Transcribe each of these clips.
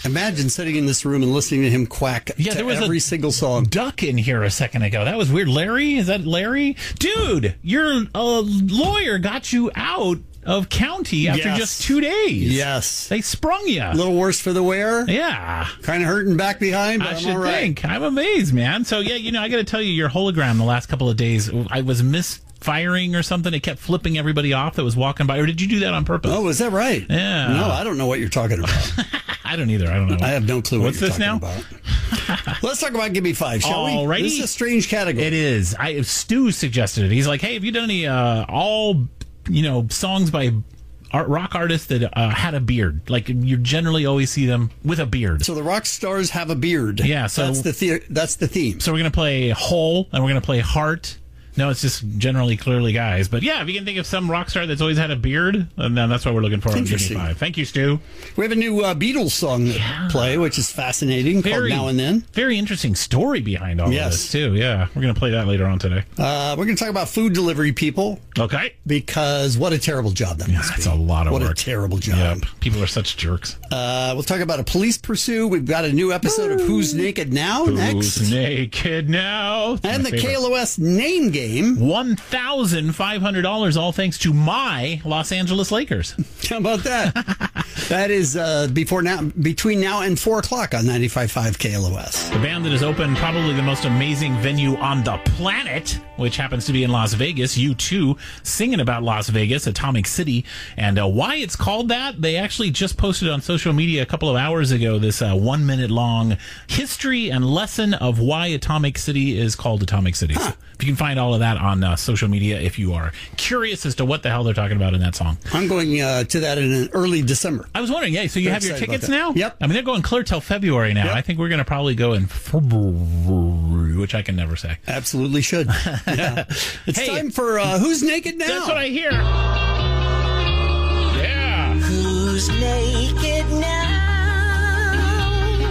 Imagine sitting in this room and listening to him quack to there was every single song. Duck in here a second ago. That was weird. Larry? Is that Larry? Dude, your lawyer got you out of county after just 2 days. Yes. They sprung you. A little worse for the wear. Yeah. Kind of hurting back behind, but I I'm should all right. think. I'm amazed, man. So, yeah, I got to tell you, your hologram the last couple of days, I was misfiring or something. It kept flipping everybody off that was walking by. Or did you do that on purpose? Oh, is that right? Yeah. No, I don't know what you're talking about. I don't either. I don't know. I have no clue What's what you're this talking now? about. Let's talk about Give Me Five, shall we? Alrighty. This is a strange category. It is. Stu suggested it. He's like, hey, have you done any songs by rock artists that had a beard? Like, you generally always see them with a beard. So the rock stars have a beard. Yeah, so that's the theme. So we're going to play Hole, and we're going to play Heart. No, it's just generally clearly guys. But yeah, if you can think of some rock star that's always had a beard, then that's what we're looking for on Give Me Five. Thank you, Stu. We have a new Beatles song to play, which is fascinating, called Now and Then. Very interesting story behind all of this, too. Yeah, we're going to play that later on today. We're going to talk about food delivery people. Okay. Because what a terrible job that must be. That's a lot of work. What a terrible job. Yep. People are such jerks. We'll talk about a police pursuit. We've got a new episode of Who's Naked Now next. Who's Naked Now? And the KLOS name game. $1,500, all thanks to my Los Angeles Lakers. How about that? That is between now and 4 o'clock on 95.5 KLOS. The band that has opened probably the most amazing venue on the planet, which happens to be in Las Vegas. U2 singing about Las Vegas, Atomic City, and why it's called that. They actually just posted on social media a couple of hours ago this 1 minute long history and lesson of why Atomic City is called Atomic City. So if you can find all of that on social media if you are curious as to what the hell they're talking about in that song. I'm going to that in early December. I was wondering, so you have your tickets now? Yep. I mean, they're going clear till February now. Yep. I think we're going to probably go in February, which I can never say. Absolutely should. Yeah. It's time for Who's Naked Now? That's what I hear. Yeah. Who's naked now?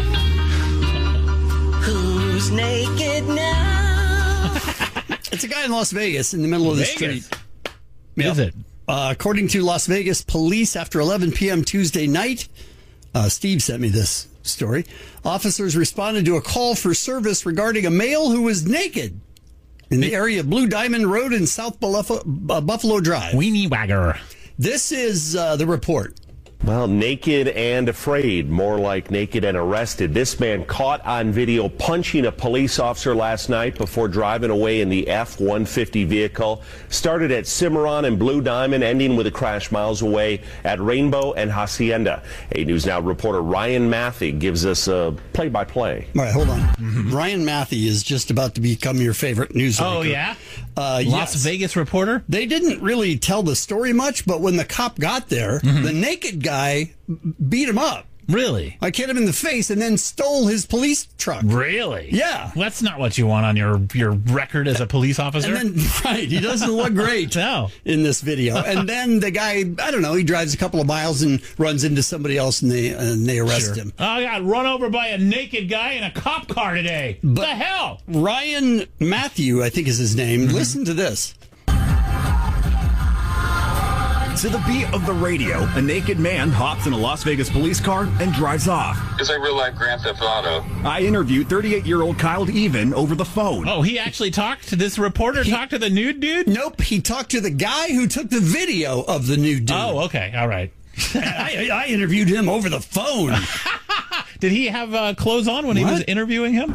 Who's naked now? It's a guy in Las Vegas in the middle of the street. Is it? According to Las Vegas police, after 11 p.m. Tuesday night, Steve sent me this story, officers responded to a call for service regarding a male who was naked in the area of Blue Diamond Road and South Buffalo Drive. Weenie Wagger. This is the report. Well, naked and afraid, more like naked and arrested. This man caught on video punching a police officer last night before driving away in the F-150 vehicle. Started at Cimarron and Blue Diamond, ending with a crash miles away at Rainbow and Hacienda. 8 News Now reporter Ryan Matthey gives us a play-by-play. All right, hold on. Mm-hmm. Ryan Matthey is just about to become your favorite news anchor. Oh, yeah? Las Vegas reporter? They didn't really tell the story much, but when the cop got there, the naked guy beat him up. Really? Like hit him in the face and then stole his police truck. Really? Yeah. Well, that's not what you want on your record as a police officer. And then, right, he doesn't look great in this video. And then the guy, I don't know, he drives a couple of miles and runs into somebody else and they arrest him. I got run over by a naked guy in a cop car today. What the hell? Ryan Matthew, I think is his name. Listen to this. To the beat of the radio, a naked man hops in a Las Vegas police car and drives off. It's like real-life Grand Theft Auto. I interviewed 38-year-old Kyle Even over the phone. Oh, he actually talked to this reporter, talked to the nude dude? Nope, he talked to the guy who took the video of the nude dude. Oh, okay, all right. I interviewed him over the phone. Did he have clothes on when he was interviewing him?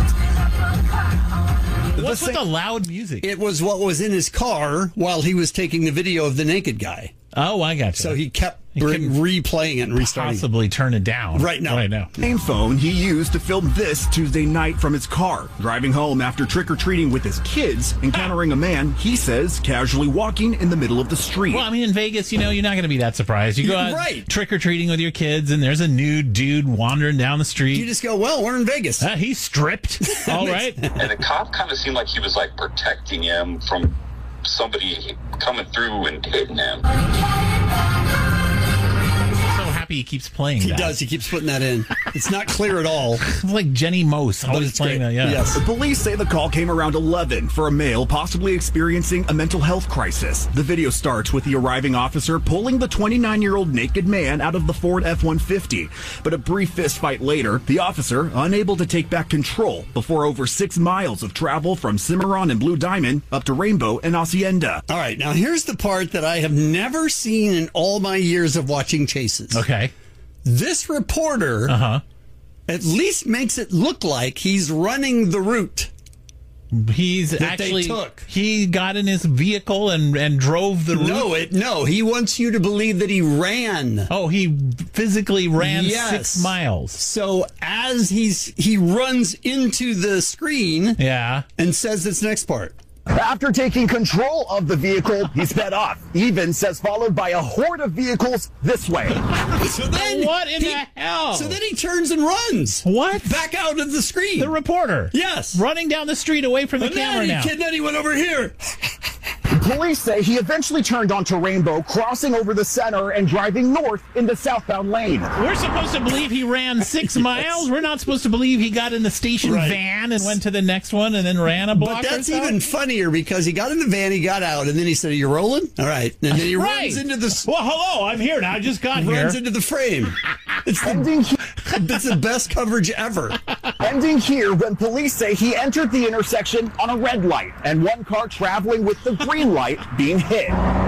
What's with the loud music? It was what was in his car while he was taking the video of the naked guy. Oh, I got you. So he kept replaying it and restarting. Possibly turn it down. Right now. Same phone he used to film this Tuesday night from his car, driving home after trick-or-treating with his kids, encountering a man, he says, casually walking in the middle of the street. Well, I mean, in Vegas, you're not going to be that surprised. You go out trick-or-treating with your kids, and there's a nude dude wandering down the street. You just go, well, we're in Vegas. He's stripped. All right. And the cop kind of seemed like he was, like, protecting him from somebody coming through and hitting him. happy he keeps playing He that. does. He keeps putting that in. It's not clear at all. It's like Jenny Mose always it's playing great. that. Yeah. Yes. The police say the call came around 11 for a male possibly experiencing a mental health crisis. The video starts with the arriving officer pulling the 29-year-old naked man out of the Ford F-150. But a brief fist fight later, the officer unable to take back control before over 6 miles of travel from Cimarron and Blue Diamond up to Rainbow and Hacienda. All right. Now, here's the part that I have never seen in all my years of watching chases. Okay. This reporter at least makes it look like he's running the route. He's that they actually took. He got in his vehicle and drove the route. No, he wants you to believe that he ran. Oh, he physically ran Yes. 6 miles. So as he runs into the screen Yeah. and says this next part. After taking control of the vehicle, he sped off. Even says followed by a horde of vehicles this way. So then What in the hell? So then he turns and runs. What? Back out of the screen. The reporter. Yes. Running down the street away from the And camera then now. he went over here. Police say he eventually turned onto Rainbow, crossing over the center and driving north in the southbound lane. We're supposed to believe he ran 6 miles. We're not supposed to believe he got in the station Right. van and went to the next one and then ran a block. But that's or so. even funnier because he got in the van, he got out, and then he said, "Are you rolling?" All right. And then he Right. runs into the Well, hello, I'm here now. I just got here. runs into the frame. It's the best coverage ever. Ending here when police say he entered the intersection on a red light and one car traveling with the green light being hit.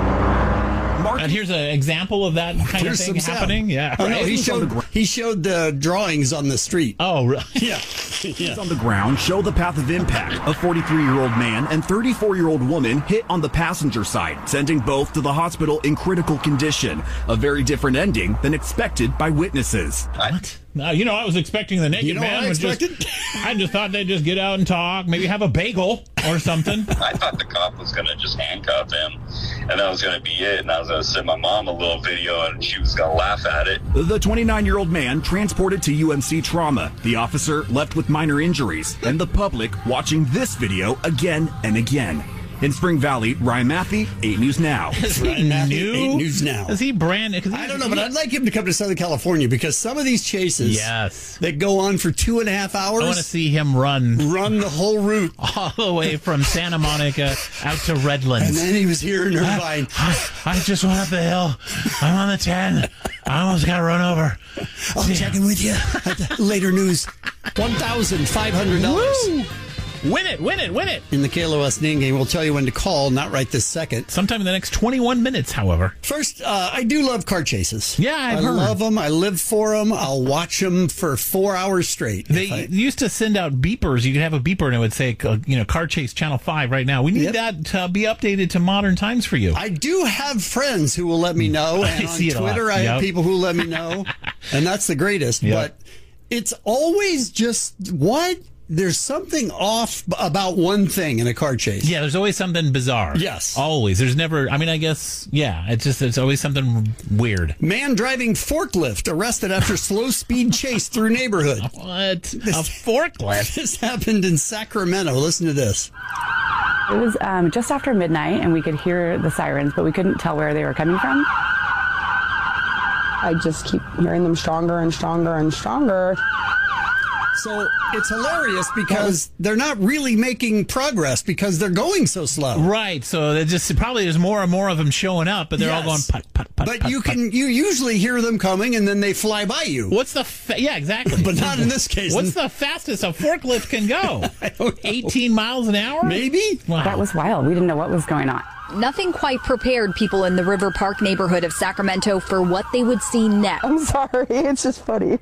And here's an example of that kind Here's of thing some sound. happening. Yeah. Oh, no, Right. he showed the drawings on the street. Oh, really? Yeah. On the ground show the path of impact. A 43-year-old man and 34-year-old woman hit on the passenger side, sending both to the hospital in critical condition. A very different ending than expected by witnesses. What? No, I was expecting the naked You know what man I would just. expected? I just thought they'd just get out and talk, maybe have a bagel or something. I thought the cop was going to just handcuff him, and that was going to be it. And I was going to send my mom a little video, and she was going to laugh at it. The 29-year-old man transported to UMC trauma. The officer left with minor injuries, and the public watching this video again and again. In Spring Valley, Ryan Mathey, 8 News Now. Is he Ryan Mathey, new? 8 News Now. Is he brand new? I don't know, but I'd like him to come to Southern California because some of these chases Yes. that go on for 2.5 hours I want to see him run run the whole route. all the way from Santa Monica out to Redlands. And then he was here in Irvine. I just went up the hill. I'm on the 10. I almost got run over. I'll check in with you at the later news. $1,500 Win it. in the KLOS name game. We'll tell you when to call, not right this second. Sometime in the next 21 minutes, however. First, I do love car chases. Yeah, I've heard. love them. I live for them. I'll watch them for 4 hours straight. They used to send out beepers. You could have a beeper and it would say, Car Chase Channel 5 right now. We need that to be updated to modern times for you. I do have friends who will let me know. And I see it a lot. Twitter, I have Yep. people who let me know. And that's the greatest. Yep. But it's always just, what? There's something off about one thing in a car chase. Yeah, there's always something bizarre. Yes. Always. There's never, I guess, it's always something weird. Man driving forklift arrested after slow speed chase through neighborhood. What? A forklift? This happened in Sacramento. Listen to this. It was just after midnight, and we could hear the sirens, but we couldn't tell where they were coming from. I just keep hearing them stronger and stronger and stronger. So it's hilarious because they're not really making progress because they're going so slow. Right. So there's more and more of them showing up, but they're all going Yes. put, put, put. But put, you put. usually hear them coming and then they fly by you. What's the yeah, exactly. But not in this case. What's the fastest a forklift can go? I don't know. 18 miles an hour? Maybe? Wow. That was wild. We didn't know what was going on. Nothing quite prepared people in the River Park neighborhood of Sacramento for what they would see next. I'm sorry, it's just funny.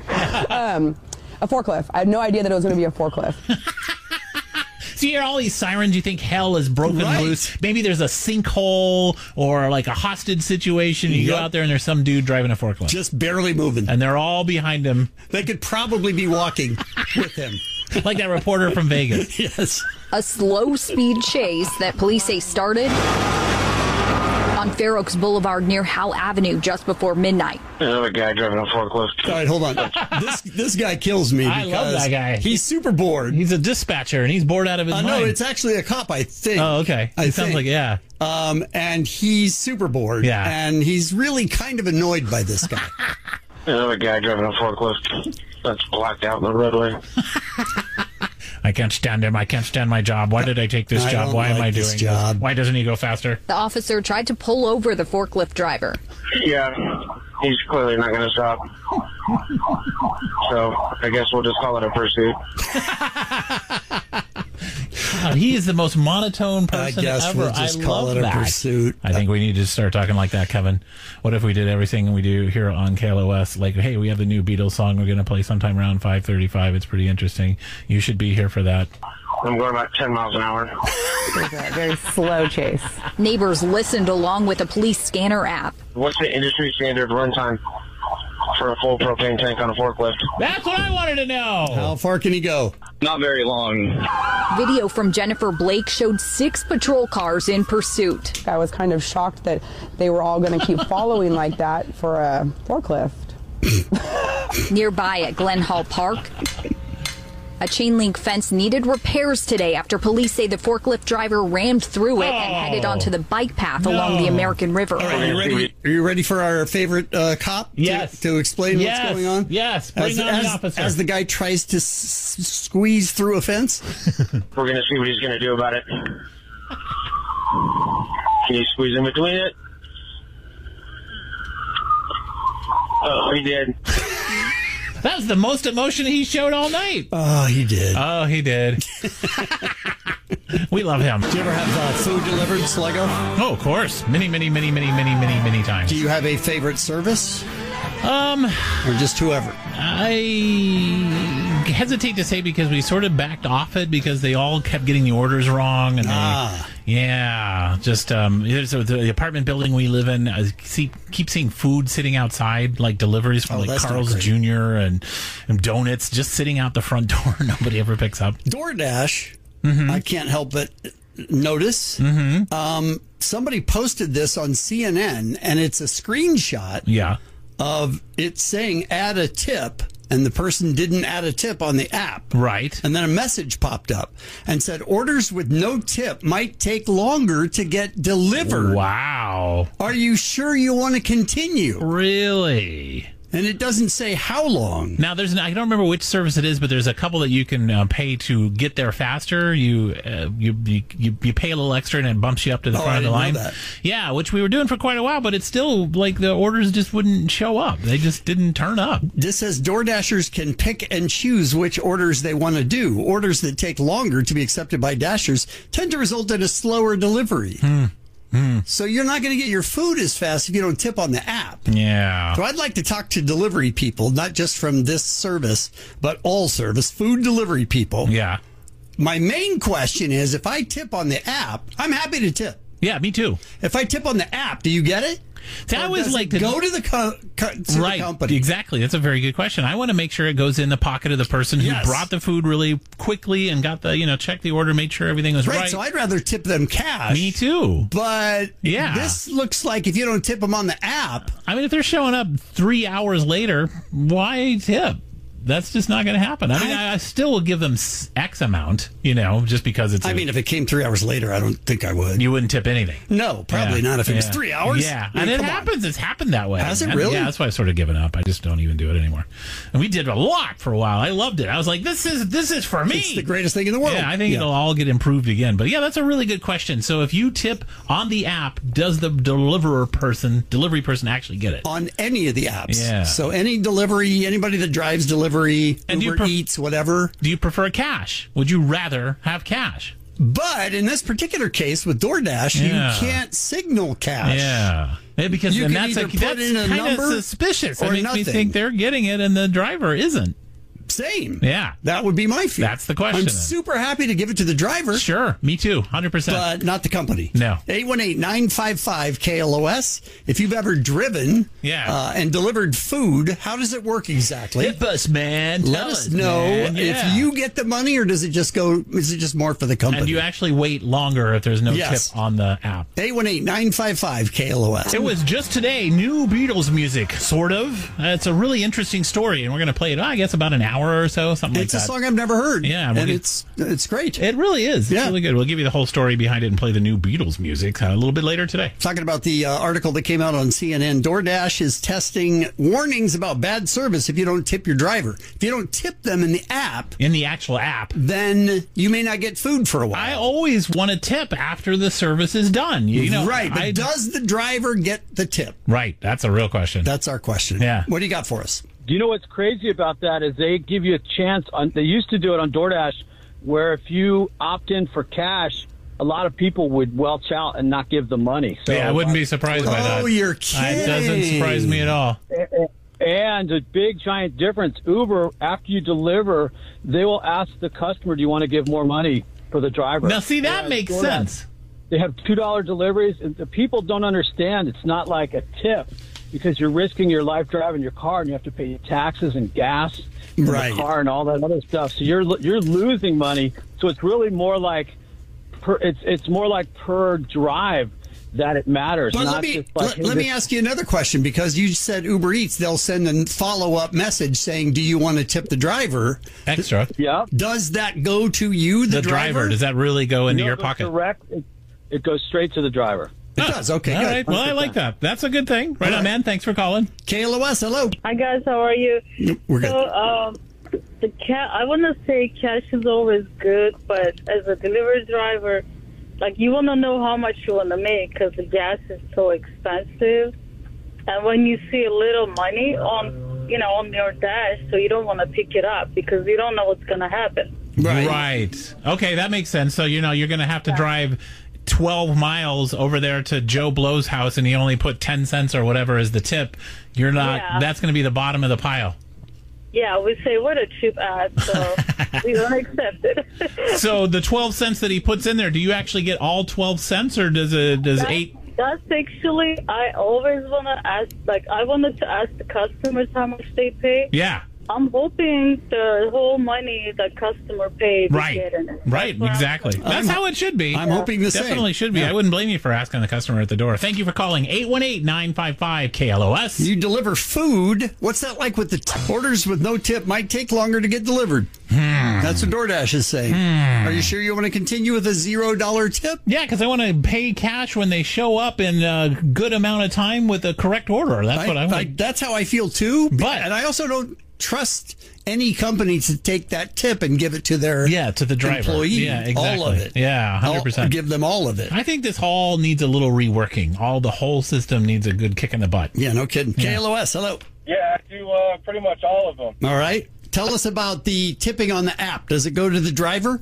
A forklift. I had no idea that it was going to be a forklift. So you hear all these sirens, you think hell is broken Right. loose. Maybe there's a sinkhole or like a hostage situation. You go Yep. out there and there's some dude driving a forklift. Just barely moving. And they're all behind him, They could probably be walking with him. like that reporter from Vegas. Yes. A slow speed chase that police say started on Fair Oaks Boulevard near Howell Avenue just before midnight. Another guy driving a forklift. All right, hold on. This guy kills me. I love that guy. He's super bored. He's a dispatcher, and he's bored out of his mind. No, it's actually a cop, I think. Oh, okay. It sounds like, yeah. And he's super bored. Yeah. And he's really kind of annoyed by this guy. Another guy driving a forklift that's blacked out in the roadway. I can't stand him. I can't stand my job. Why did I take this job? Why am I doing this? Why doesn't he go faster? The officer tried to pull over the forklift driver. Yeah, he's clearly not going to stop. So I guess we'll just call it a pursuit. God, he is the most monotone person I guess ever. we'll just I call love it a that. pursuit. I think we need to start talking like that, Kevin. What if we did everything we do here on KLOS? Like, hey, we have the new Beatles song we're going to play sometime around 5:35. It's pretty interesting. You should be here for that. I'm going about 10 miles an hour. It's a very slow chase. Neighbors listened along with a police scanner app. What's the industry standard runtime for a full propane tank on a forklift? That's what I wanted to know. How far can he go? Not very long. Video from Jennifer Blake showed 6 patrol cars in pursuit. I was kind of shocked that they were all going to keep following like that for a forklift. Nearby at Glen Hall Park, a chain link fence needed repairs today after police say the forklift driver rammed through it and headed onto the bike path along the American River. All right, are you ready for our favorite cop? Yes. To explain what's going on? Yes. Bring on the officer. As the guy tries to squeeze through a fence? We're going to see what he's going to do about it. Can you squeeze in between it? Oh, he did. That's the most emotion he showed all night. Oh, he did. Oh, he did. We love him. Do you ever have food delivered, Sluggo? Oh, of course. Many times. Do you have a favorite service? Or just whoever? I hesitate to say because we sort of backed off it because they all kept getting the orders wrong. And the apartment building we live in, keep seeing food sitting outside, like deliveries from Carl's Jr. and donuts just sitting out the front door. Nobody ever picks up. DoorDash, I can't help but notice. Somebody posted this on CNN, and it's a screenshot. Yeah. Of it saying add a tip, and the person didn't add a tip on the app. Right. And then a message popped up and said orders with no tip might take longer to get delivered. Wow. Are you sure you want to continue? Really? And it doesn't say how long. Now, I don't remember which service it is, but there's a couple that you can pay to get there faster. You pay a little extra and it bumps you up to the front of the line. Know that. Yeah, which we were doing for quite a while, but it's still like the orders just wouldn't show up. They just didn't turn up. This says DoorDashers can pick and choose which orders they want to do. Orders that take longer to be accepted by Dashers tend to result in a slower delivery. So you're not going to get your food as fast if you don't tip on the app. Yeah. So I'd like to talk to delivery people, not just from this service, but all service, food delivery people. Yeah. My main question is, if I tip on the app, I'm happy to tip. Yeah, me too. If I tip on the app, do you get it? That was like go to the right, company. Exactly. That's a very good question. I want to make sure it goes in the pocket of the person who brought the food really quickly and got the, checked the order, made sure everything was right. So I'd rather tip them cash. Me too. But this looks like if you don't tip them on the app. I mean, if they're showing up 3 hours later, why tip? That's just not going to happen. I mean, I still will give them X amount, just because it's... I mean, if it came 3 hours later, I don't think I would. You wouldn't tip anything? No, probably not if it was 3 hours. Yeah, and it happens. It's happened that way. Has it really? Yeah, that's why I've sort of given up. I just don't even do it anymore. And we did a lot for a while. I loved it. I was like, this is for me. It's the greatest thing in the world. Yeah, I think it'll all get improved again. But yeah, that's a really good question. So if you tip on the app, does the delivery person actually get it? On any of the apps. Yeah. So any delivery, anybody that drives delivery, and Uber Eats, whatever. Do you prefer cash? Would you rather have cash? But in this particular case with DoorDash, you can't signal cash. Yeah. Because that's kind of suspicious. It makes me think they're getting it and the driver isn't. Same. Yeah. That would be my fee. That's the question. I'm then. super happy to give it to the driver. Sure. Me too. 100%. But not the company. No. 818-955-KLOS. If you've ever driven and delivered food, how does it work exactly? Hit us, man. Let us know if you get the money, or does it just go? Is it just more for the company? And you actually wait longer if there's no tip on the app. 818-955-KLOS. It was just today, new Beatles music, sort of. It's a really interesting story, and we're going to play it, I guess, about an hour or so, something like that. It's a song I've never heard. Yeah. And it's great. It really is. Yeah. It's really good. We'll give you the whole story behind it and play the new Beatles music a little bit later today. Talking about the article that came out on CNN, DoorDash is testing warnings about bad service if you don't tip your driver. If you don't tip them in the app. In the actual app. Then you may not get food for a while. I always want to tip after the service is done. You know, right, but does the driver get the tip? Right, that's a real question. That's our question. Yeah. What do you got for us? Do you know what's crazy about that is they give you a chance they used to do it on DoorDash where if you opt in for cash, a lot of people would welch out and not give the money. So I wouldn't be surprised by that. Oh, you're kidding. It doesn't surprise me at all. And a big giant difference, Uber, after you deliver, they will ask the customer, do you want to give more money for the driver? Now, see, that makes sense. They have $2 deliveries, and the people don't understand it's not like a tip because you're risking your life driving your car, and you have to pay taxes and gas in the car and all that other stuff. So you're losing money. So it's really more like it's more like per drive that it matters. But let me ask you another question, because you said Uber Eats, they'll send a follow-up message saying, do you want to tip the driver? Extra. Yeah. Does that go to you, the driver? Does that really go into your pocket? Direct. It goes straight to the driver. It does. Okay, all good. right. Well, I like that. That's a good thing. Right on, man. Thanks for calling. KLOS, hello. Hi, guys. How are you? We're good. So, I want to say cash is always good, but as a delivery driver, like, you want to know how much you want to make because the gas is so expensive. And when you see a little money on your dash, so you don't want to pick it up because you don't know what's going to happen. Right. Okay, that makes sense. So, you're going to have to drive 12 miles over there to Joe Blow's house and he only put 10 cents or whatever as the tip. You're not, that's going to be the bottom of the pile. Yeah, we say, what a cheap ass, so we don't accept it. So the 12 cents that he puts in there, do you actually get all 12 cents or does 8? That's actually, I always want to ask, I wanted to ask the customers how much they pay. Yeah. I'm hoping the whole money the customer paid. Right, exactly. That's how it should be. I'm hoping the same. Definitely should be. I wouldn't blame you for asking the customer at the door. Thank you for calling 818-955-KLOS. You deliver food. What's that like with the orders with no tip? Might take longer to get delivered. That's what DoorDash is saying. Are you sure you want to continue with a $0 tip? Yeah, because I want to pay cash when they show up in a good amount of time with the correct order. That's what I want. That's how I feel too. And I also don't trust any company to take that tip and give it to their to the driver. Employee. Yeah, exactly. All of it. Yeah, 100%. Give them all of it. I think this all needs a little reworking. The whole system needs a good kick in the butt. Yeah, no kidding. Yeah. KLOS, hello. Yeah, I do pretty much all of them. All right. Tell us about the tipping on the app. Does it go to the driver?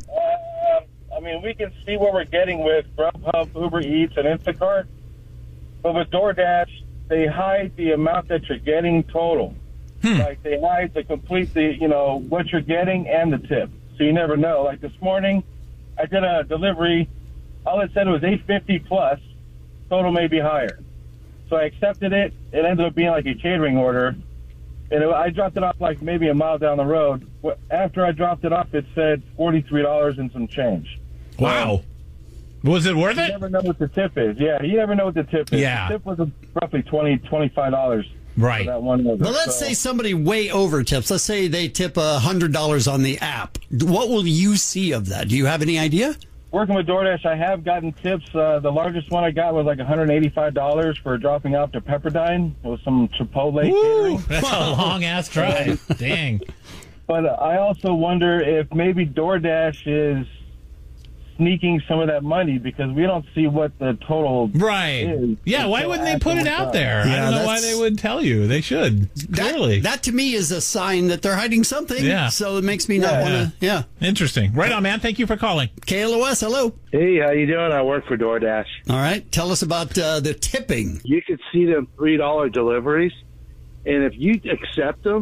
I mean, we can see what we're getting with Grubhub, Uber Eats, and Instacart. But with DoorDash, they hide the amount that you're getting total. Like, they hide the complete, what you're getting and the tip. So you never know. Like this morning, I did a delivery. All it said was $8.50 plus. Total may be higher. So I accepted it. It ended up being like a catering order. And I dropped it off like maybe a mile down the road. After I dropped it off, it said $43 and some change. Wow. Was it worth it? You never know what the tip is. Yeah, you never know what the tip is. Yeah. The tip was roughly $25. Right. That one order. But let's say somebody way over tips. Let's say they tip $100 on the app. What will you see of that? Do you have any idea? Working with DoorDash, I have gotten tips. The largest one I got was like $185 for dropping off to Pepperdine. It was some Chipotle catering. That's a long-ass drive. Dang. But I also wonder if maybe DoorDash is sneaking some of that money because we don't see what the total is. Yeah, why wouldn't they put it out there? I don't know why they would tell you. They should. Clearly. That to me is a sign that they're hiding something. Yeah. So it makes me not want to. Interesting. Right on, man. Thank you for calling. KLOS, hello. Hey, how you doing? I work for DoorDash. All right. Tell us about the tipping. You could see them $3 deliveries, and if you accept them,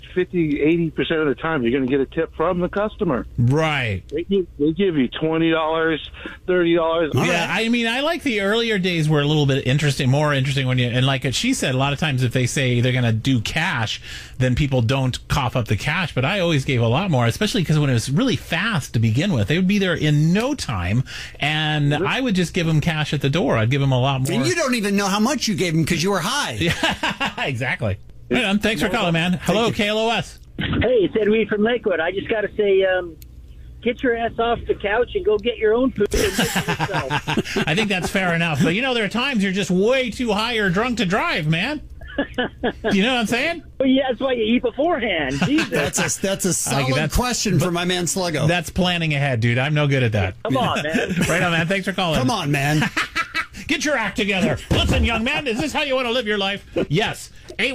50, 80% of the time, you're going to get a tip from the customer. Right. They give you $20, $30. Yeah, I mean, I like the earlier days were a little bit more interesting when you, and like she said, a lot of times if they say they're going to do cash, then people don't cough up the cash. But I always gave a lot more, especially because when it was really fast to begin with, they would be there in no time, and I would just give them cash at the door. I'd give them a lot more. And you don't even know how much you gave them because you were high. Yeah, exactly. Right on. Thanks for calling, man. Hello, KLOS. Hey, it's Edwin from Lakewood. I just got to say, get your ass off the couch and go get your own food and make it yourself. I think that's fair enough. But, there are times you're just way too high or drunk to drive, man. You know what I'm saying? Well, yeah, that's why you eat beforehand. Jesus. That's a solid question for my man Sluggo. That's planning ahead, dude. I'm no good at that. Come on, man. Right on, man. Thanks for calling. Come on, man. Get your act together. Listen, young man, is this how you want to live your life? Yes.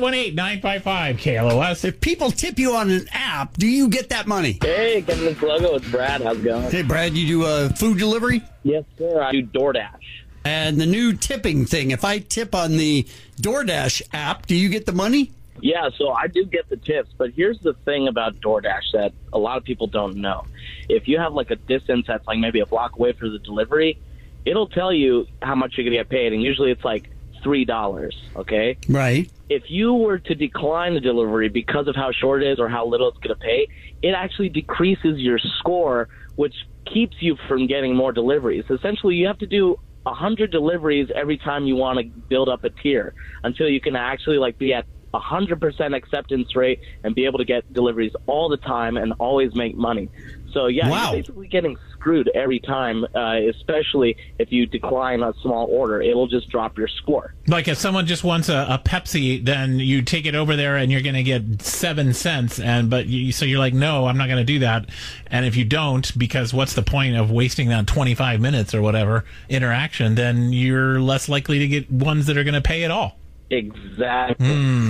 818-955-KLOS. If people tip you on an app, do you get that money? Hey, Kevin and Sluggo, it's Brad. How's it going? Hey, Brad, you do food delivery? Yes, sir. I do DoorDash. And the new tipping thing, if I tip on the DoorDash app, do you get the money? Yeah, so I do get the tips, but here's the thing about DoorDash that a lot of people don't know. If you have like a distance that's like maybe a block away for the delivery, it'll tell you how much you're going to get paid, and usually it's like $3, okay? Right. If you were to decline the delivery because of how short it is or how little it's going to pay, it actually decreases your score, which keeps you from getting more deliveries. Essentially, you have to do 100 deliveries every time you want to build up a tier until you can actually like be at 100% acceptance rate and be able to get deliveries all the time and always make money. So, yeah, wow. You're basically getting screwed every time, especially if you decline a small order. It'll just drop your score. Like if someone just wants a Pepsi, then you take it over there and you're going to get 7 cents. So you're like, no, I'm not going to do that. And if you don't, because what's the point of wasting that 25 minutes or whatever interaction, then you're less likely to get ones that are going to pay at all. Exactly.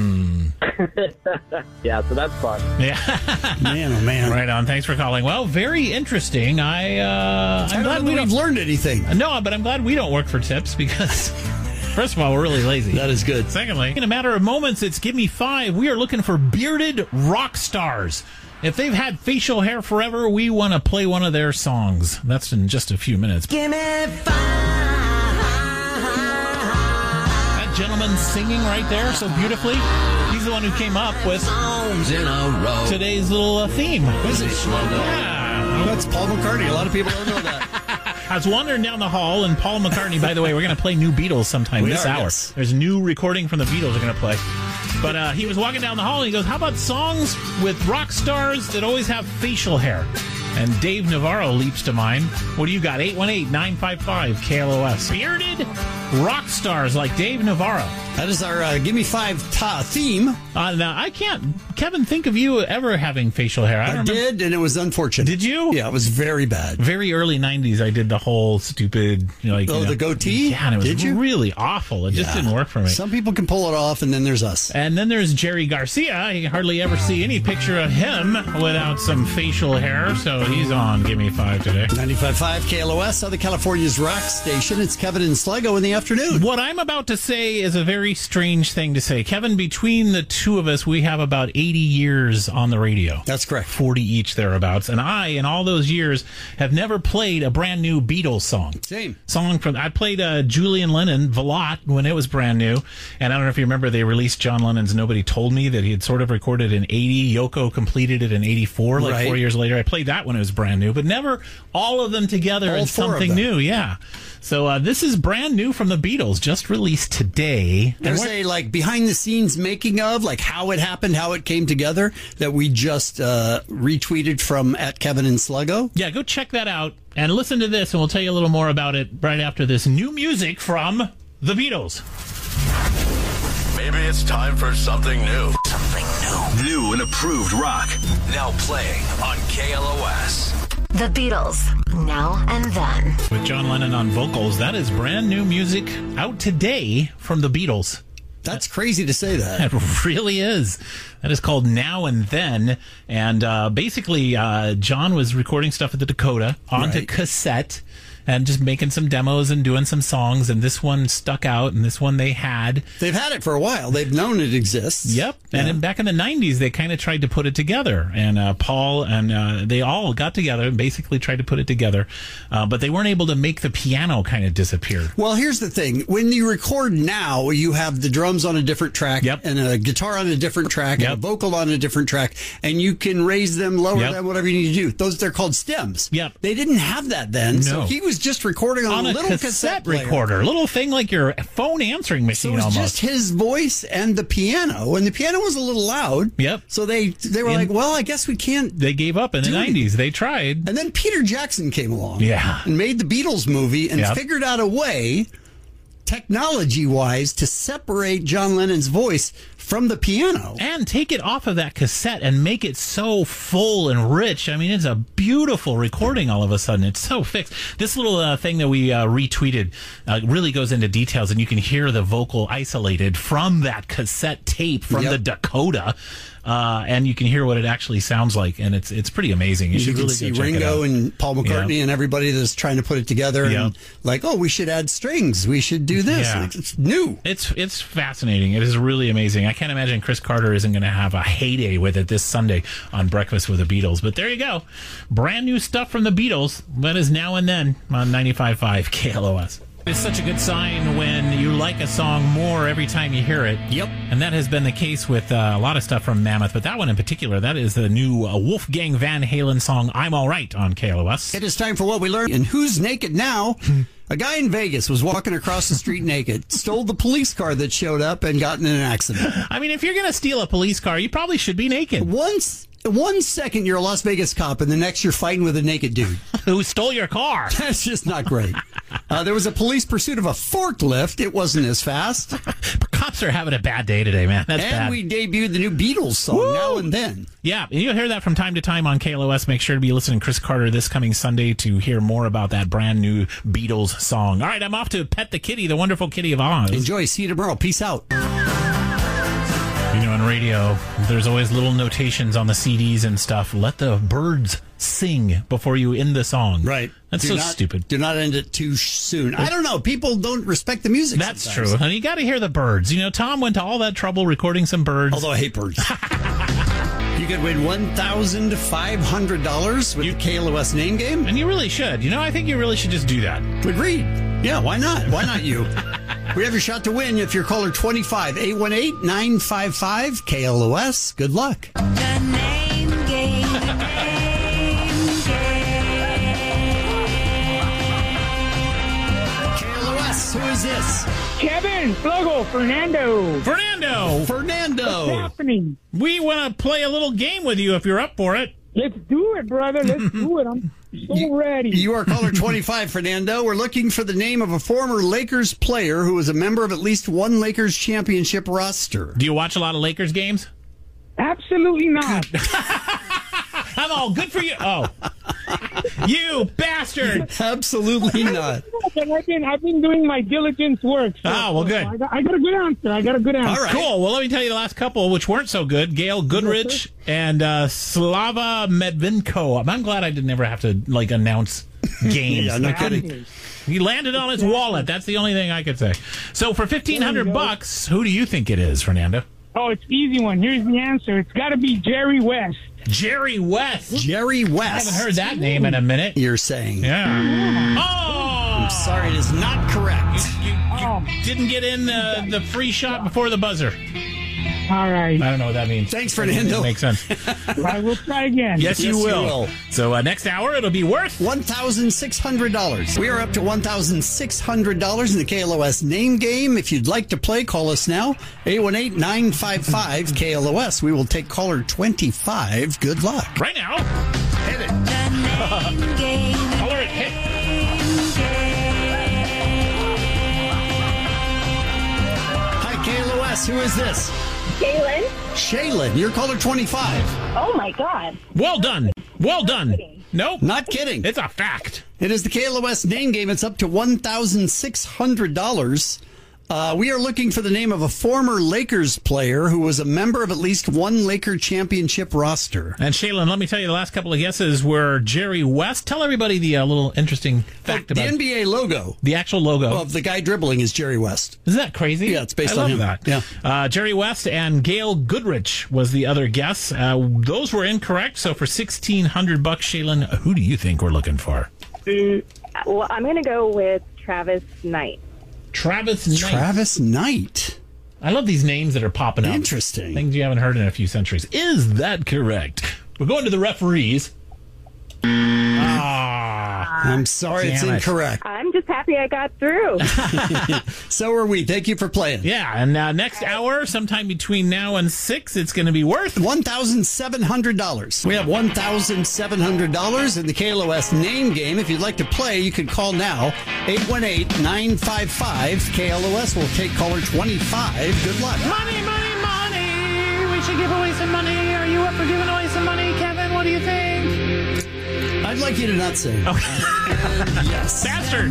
Yeah, so that's fun. Yeah. Man, oh man. Right on. Thanks for calling. Well, very interesting. I'm glad we've learned anything. No, but I'm glad we don't work for tips because, first of all, we're really lazy. That is good. Secondly, in a matter of moments, it's Give Me 5. We are looking for bearded rock stars. If they've had facial hair forever, we want to play one of their songs. That's in just a few minutes. Give me 5. Gentleman singing right there so beautifully. He's the one who came up with today's little theme. Is it? Yeah. That's Paul McCartney. A lot of people don't know that. I was wandering down the hall, and Paul McCartney, by the way, we're going to play new Beatles sometime this hour. Yes. There's a new recording from the Beatles we're going to play. But he was walking down the hall, and he goes, how about songs with rock stars that always have facial hair? And Dave Navarro leaps to mind. What do you got? 818-955-KLOS. Bearded rock stars like Dave Navarro. That is our Give Me 5 theme. Now, I can't, Kevin, think of you ever having facial hair. I did, and it was unfortunate. Did you? Yeah, it was very bad. Very early 90s, I did the whole stupid... the goatee? Yeah, and it was really awful. It just didn't work for me. Some people can pull it off, and then there's us. And then there's Jerry Garcia. You hardly ever see any picture of him without some facial hair, so he's on Give Me 5 today. 95.5 KLOS, Southern California's rock station. It's Kevin and Sluggo in the afternoon. What I'm about to say is a very strange thing to say. Kevin, between the two of us, we have about 80 years on the radio. That's correct. 40 each thereabouts. And I, in all those years, have never played a brand new Beatles song. Same. I played Julian Lennon, Velotte, when it was brand new. And I don't know if you remember, they released John Lennon's Nobody Told Me that he had sort of recorded in 80. Yoko completed it in 84, like 4 years later. I played that when it was brand new, but never all of them together in something new. Yeah. So this is brand new from the Beatles, just released today. There's a behind the scenes making of, like how it happened, how it came together, that we just retweeted from @Kevin and Sluggo. Yeah, go check that out and listen to this, and we'll tell you a little more about it right after this new music from the Beatles. Maybe it's time for something new. Something new. New and approved rock. Now playing on KLOS. The Beatles, Now and Then. With John Lennon on vocals, that is brand new music out today from the Beatles. That's crazy to say that. It really is. That is called Now and Then. And basically, John was recording stuff at the Dakota onto cassette. and just making some demos and doing some songs. And this one stuck out, and this one they've had it for a while. They've known it exists. Yep. And back in the 90s, they kind of tried to put it together. And Paul and they all got together and basically tried to put it together. But they weren't able to make the piano kind of disappear. Well, here's the thing. When you record now, you have the drums on a different track and a guitar on a different track and a vocal on a different track, and you can raise them, lower them, whatever you need to do. They're called stems. Yep. They didn't have that then. No. So he was just recording on a little cassette recorder. A little thing like your phone answering machine so it was almost. just his voice and the piano. And the piano was a little loud. Yep. So they were like, well, I guess we can't. They gave up in the 90s. They tried. And then Peter Jackson came along. Yeah. And made the Beatles movie and figured out a way, technology-wise, to separate John Lennon's voice from the piano. And take it off of that cassette and make it so full and rich. I mean, it's a beautiful recording all of a sudden. It's so fixed. This little thing that we retweeted really goes into details, and you can hear the vocal isolated from that cassette tape from the Dakota. And you can hear what it actually sounds like, and it's pretty amazing. You should can really see go check Ringo it out. and Paul McCartney and everybody that's trying to put it together, and like, oh, we should add strings, we should do this. Yeah. It's new. It's fascinating. It is really amazing. I can't imagine Chris Carter isn't going to have a heyday with it this Sunday on Breakfast with the Beatles. But there you go, brand new stuff from the Beatles. That is Now and Then on 95.5 KLOS. It's such a good sign when you like a song more every time you hear it. Yep. And that has been the case with a lot of stuff from Mammoth, but that one in particular, that is the new Wolfgang Van Halen song, I'm All Right, on KLOS. It is time for What We Learned. And Who's Naked Now? A guy in Vegas was walking across the street naked, stole the police car that showed up, and got in an accident. I mean, if you're going to steal a police car, you probably should be naked. One second you're a Las Vegas cop, and the next you're fighting with a naked dude who stole your car. That's just not great. There was a police pursuit of a forklift. It wasn't as fast. Cops are having a bad day today, man. That's bad. And we debuted the new Beatles song, Now and Then. Yeah, you'll hear that from time to time on KLOS. Make sure to be listening to Chris Carter this coming Sunday to hear more about that brand new Beatles song. All right, I'm off to pet the kitty, the wonderful Kitty of Oz. Enjoy. See you tomorrow. Peace out. You know, on radio, there's always little notations on the CDs and stuff. Let the birds sing before you end the song. Right. That's stupid. Do not end it too soon. I don't know. People don't respect the music. That's sometimes. true. And you got to hear the birds. You know, Tom went to all that trouble recording some birds. Although I hate birds. You could win $1,500 with the KLOS name game. And you really should. You know, I think you really should just do that. Agreed. Yeah, why not? Why not you? We have your shot to win if you're caller 25, 818-955 KLOS. Good luck. The name game. KLOS, who is this? Kevin, Flogo, Fernando. Fernando. What's happening? We want to play a little game with you if you're up for it. Let's do it, brother. Let's do it. I'm so ready. You are caller 25, Fernando. We're looking for the name of a former Lakers player who was a member of at least one Lakers championship roster. Do you watch a lot of Lakers games? Absolutely not. I'm all good for you. Oh, you bastard! Absolutely not. I've been doing my diligence work. So, well, good. I got a good answer. All right. Cool. Well, let me tell you the last couple, which weren't so good. Gail Goodrich and Slava Medvedko. I'm glad I didn't ever have to announce games. Yeah, no kidding. He landed on his wallet. That's the only thing I could say. So for $1,500, who do you think it is, Fernando? Oh, it's easy one. Here's the answer. It's got to be Jerry West. Jerry West. Jerry West. I haven't heard that name in a minute. You're saying. Yeah. Oh! I'm sorry, it is not correct. You didn't get in the free shot before the buzzer. All right. I don't know what that means. Thanks, Fernando. Makes sense. I will try again. Yes, you will. So next hour, it'll be worth $1,600. We are up to $1,600 in the KLOS name game. If you'd like to play, call us now. 818-955-KLOS. We will take caller 25. Good luck. Right now. Hit it. Caller it. Hit. Hi, KLOS. Who is this? Shaylin. Shaylin, you're caller 25. Oh, my God. Well done. Well done. Nope. Not kidding. It's a fact. It is the KLOS name game. It's up to $1,600. We are looking for the name of a former Lakers player who was a member of at least one Laker championship roster. And Shaylin, let me tell you, the last couple of guesses were Jerry West. Tell everybody the little interesting fact about the NBA logo. The actual logo of the guy dribbling is Jerry West. Isn't that crazy? Yeah, it's based I on him. love that. Yeah. Jerry West and Gail Goodrich was the other guess. Those were incorrect. So for $1,600, Shaylin, who do you think we're looking for? Well, I'm going to go with Travis Knight. Travis Knight. Travis Knight. I love these names that are popping up. Interesting. Things you haven't heard in a few centuries. Is that correct? We're going to the referees. I'm sorry, it's incorrect. I'm just happy I got through. So are we. Thank you for playing. Yeah, and next hour, sometime between now and 6, it's going to be worth $1,700. We have $1,700 in the KLOS name game. If you'd like to play, you can call now. 818-955-KLOS. We'll take caller 25. Good luck. Money, money, money. We should give away some money. Are you up for giving away some money, Kevin? What do you think? I'd like you to not sing. Okay. Yes. Bastard.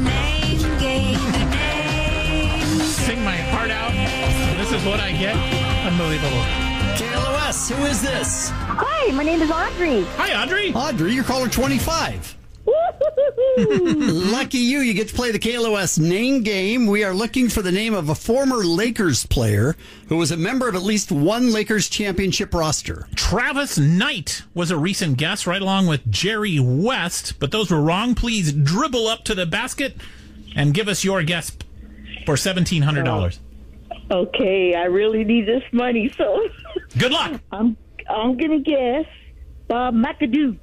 Sing my heart out. This is what I get. Unbelievable. KLOS, who is this? Hi, my name is Audrey. Hi, Audrey. Audrey, you're caller 25. Lucky you. You get to play the KLOS name game. We are looking for the name of a former Lakers player who was a member of at least one Lakers championship roster. Travis Knight was a recent guess, right along with Jerry West, but those were wrong. Please dribble up to the basket and give us your guess for $1,700. Okay, I really need this money, so good luck. I'm gonna guess Bob McAdoo.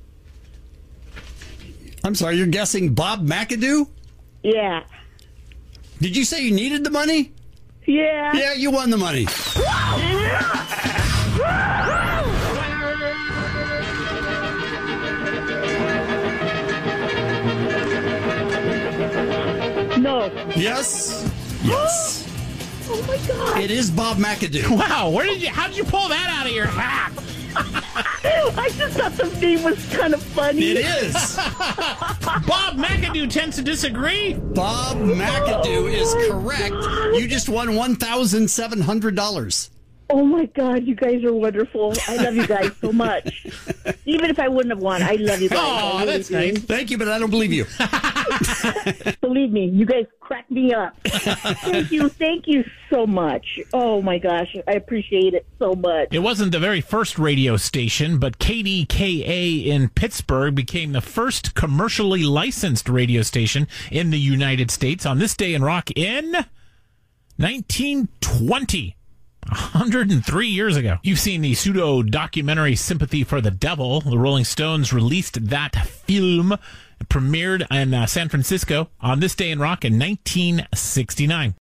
I'm sorry, you're guessing Bob McAdoo? Yeah. Did you say you needed the money? Yeah. Yeah, you won the money. No. Yes. Yes. Oh my God. It is Bob McAdoo. Wow, how did you pull that out of your hat? I just thought the name was kind of funny. It is. Bob McAdoo tends to disagree. Bob McAdoo is correct. You just won $1,700. Oh my God, you guys are wonderful. I love you guys so much. Even if I wouldn't have won, I love you guys. Oh, really that's do. nice. Thank you, but I don't believe you. Believe me, you guys crack me up. Thank you so much. Oh my gosh, I appreciate it so much. It wasn't the very first radio station, but KDKA in Pittsburgh became the first commercially licensed radio station in the United States on this day in rock in 1920. 103 years ago. You've seen the pseudo-documentary Sympathy for the Devil. The Rolling Stones released that film. It premiered in San Francisco on this day in rock in 1969.